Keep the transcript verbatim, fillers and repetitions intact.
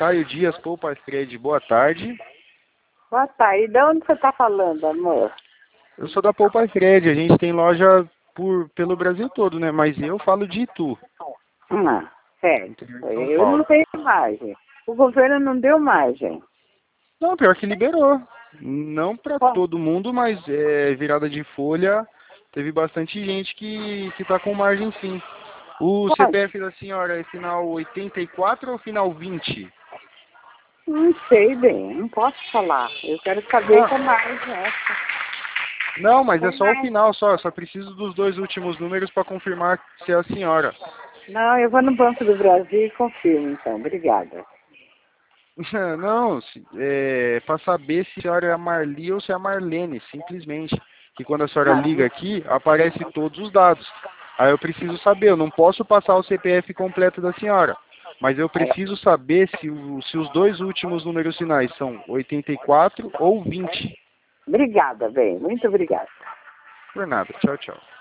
Caio Dias, Poupa Fred, boa tarde. Boa tarde. De onde você está falando, amor? Eu sou da Poupa Fred, a gente tem loja por, pelo Brasil todo, né? Mas eu falo de Itu. Ah, certo. Interior de São Eu Paulo. não tenho margem. O governo não deu margem. Não, pior que liberou. Não para Ó, todo mundo, mas é, virada de folha, teve bastante gente que, que tá com margem sim. O pode. C P F da senhora é final oitenta e quatro ou final vinte? Não sei bem, não posso falar. Eu quero saber com Ah, margem essa. não, mas é Com só o margem. final, só. Eu só preciso dos dois últimos números para confirmar se é a senhora. Não, eu vou no Banco do Brasil e confirmo, então. Obrigada. Não, se- é para saber se a senhora é a Marli ou se é a Marlene, simplesmente. Que quando a senhora liga Não, aqui, aparece todos os dados. Aí eu preciso saber, eu não posso passar o C P F completo da senhora. Mas eu é. preciso saber se, o- se os dois últimos números finais são oitenta e quatro ou vinte. Obrigada, bem. Muito obrigada. Por nada. Tchau, tchau.